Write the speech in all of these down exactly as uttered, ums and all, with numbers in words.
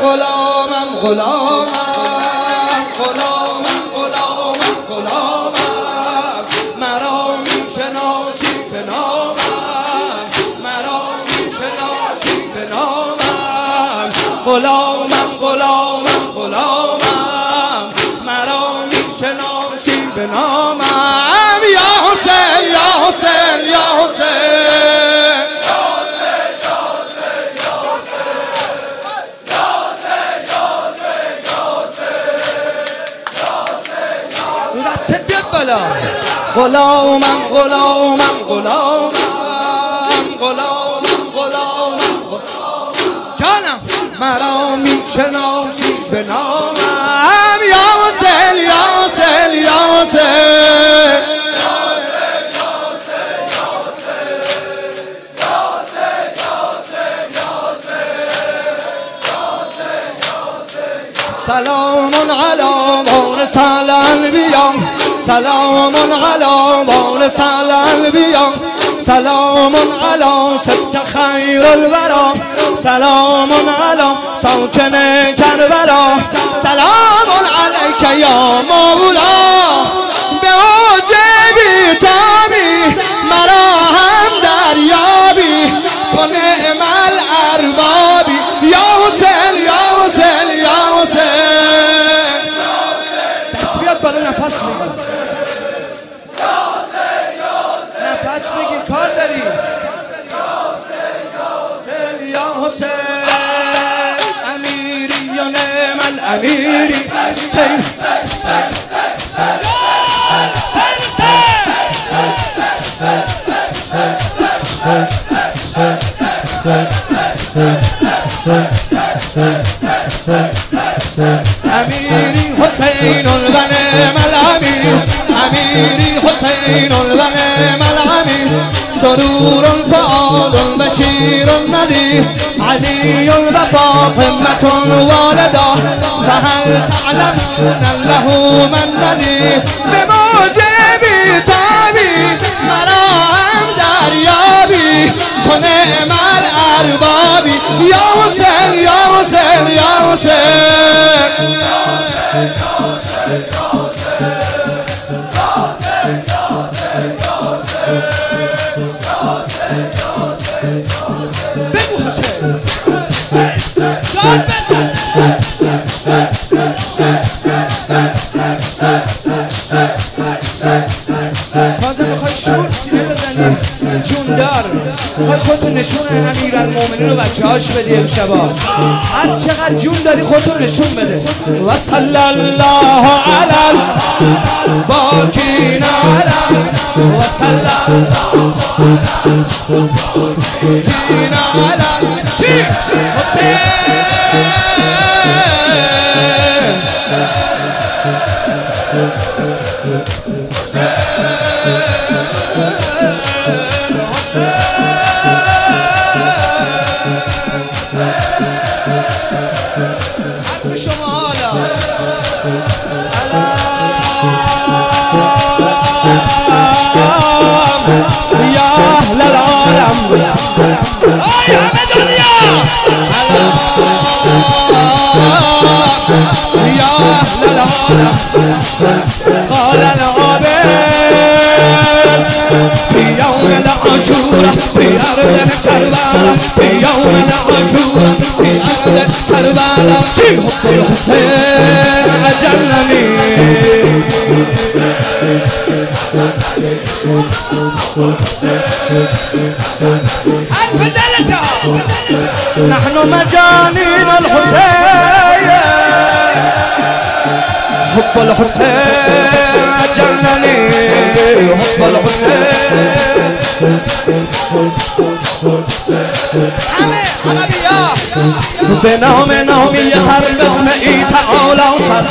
غلامم غلامم غلامم غلامم غلامم مرا میشناسی به نامم مرا میشناسی به نامم غلامم غلامم غلامم مرا میشناسی به نامم یا حسین یا حسین یا حسین غلامم غلامم غلامم غلامم غلامم جانم مرا میشناسی به نامم یا حسین یا حسین یا حسین سلام علی وارث الانبیا سلام علی وارث الانبیا سلام علی سبط خیر الورا سلام علی ساکن کربلا سلام علیک یا مولا به حاجبی تابی مرا هم دریابی تو نعم الاربابی یا حسین یا حسین یا حسین دست بیاد بالا نفس بگیر نفس بگیر کار داری یا حسین امیری یا نعم الامیری حسین امیری حسین و نعم الامیر امیری حسین و نعم الامیر سرور فعال بشیر نذیر علی الوفا قمة والدا فهل تعلمون له من نذیر بموجبی تابی مرا هم دریابی تو نعم الاربابی یا حسین یا حسین یا حسین بگو حسین داد بزن تازه میخوای شور سینه بزنی جون دار میخوای خودتو نشون امیرالمومنین رو بچه هاش بدی امشبا هر چقدر جون داری خودتو نشون بده و صلی الله علی باکین علی و صلی باکین علی حسین شما حالا یا اهل العالم آی همه دنیا یا اهل العالم قال العابس في يوم العاشورا في أرض كربلاء في يوم العاشورا في أرض كربلاء في حب الحسين أجلني ألف درجة نحن مجانين الحسين حب الحسين أجلني حب الحسين همه عربية بنام نامی سر بسم ای تعالی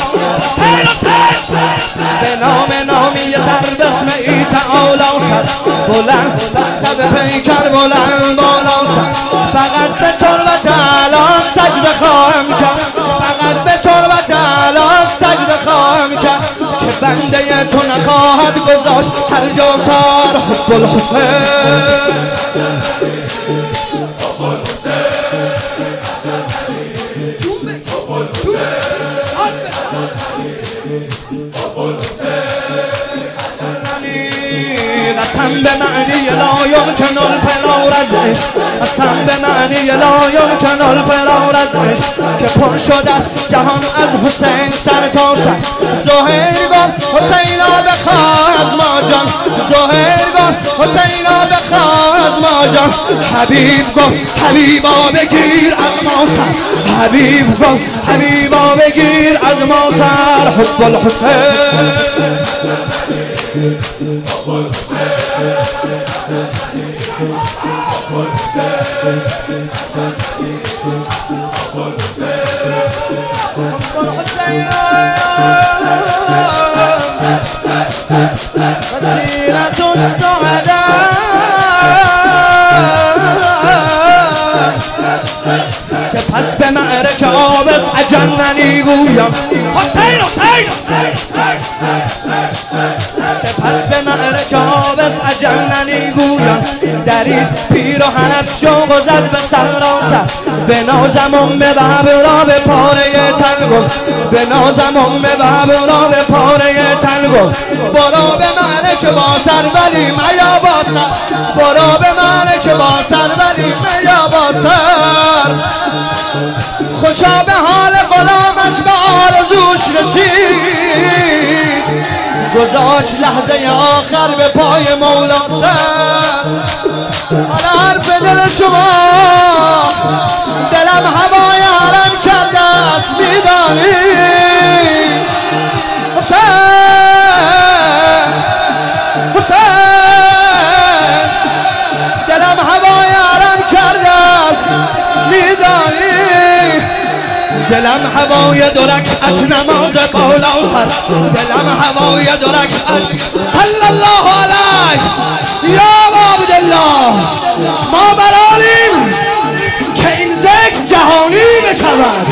بنام نامی سر بسم ای تعالی بلند تب پیکر بلند بالا فقط به تربت جلال سجده خواهم کرد فقط به تربت جلال سجده خواهم کرد که بنده تو نخواهد گذاشت هر جا سر حب الحسین قسم به معنی لا یمکن الفرار از عشق، قسم به معنی لا یمکن الفرار از عشق، که پر شده است جهان از حسین سر تا سر. زهیر گفت حسینا بخواه از ما جان، زهیر گفت حسینا بخواه از ما جان. حبیب گفت حبیبا بگیر از ما سر، حبیب گفت حبیبا بگیر از ما سر. حب الحسین وسيلة السعداء. سپس به معرکه آبس اجننی گویم حسین حسین. سپس به معرکه آبس اجننی گویم درید پیراهن از شوق و زد به سراسر. به نازم ام ببر را به پاره تن گفت، به نازم ام ببر را به پاره تن گفت. برو به معرکه با سر ولی میا با سر، برو به معرکه با سر ولی میا با سر. خوشا به حال غلامش به آرزوش رسید، گذاشت لحظه آخر به پای مولا سر. حالا حرف دل شما دلم هوای حرم کرده است میدانی. حسین حسین دلم هوای حرم کرده است میدانی. دلم هوای دو رکعت نماز بالا سر، دلم هوای دو رکعت صلی الله علیه یا عبدالله. ما برالیم که این ذکر جهانی بشود.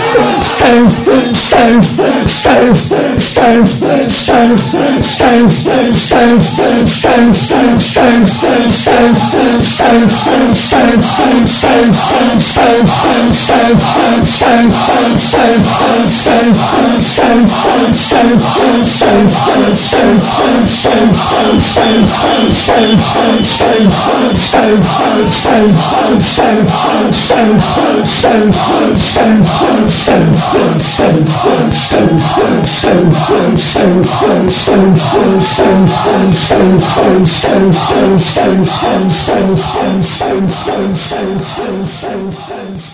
Stone,